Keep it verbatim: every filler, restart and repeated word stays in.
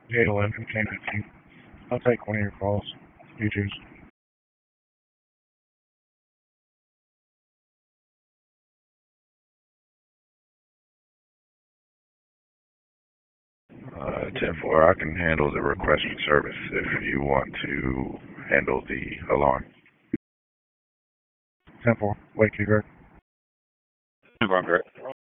eight eleven, ten fifteen. I'll take one of your calls. You choose. Uh, ten four, I can handle the request for service if you want to handle the alarm. ten four, Wake you, Greg. ten four, Greg.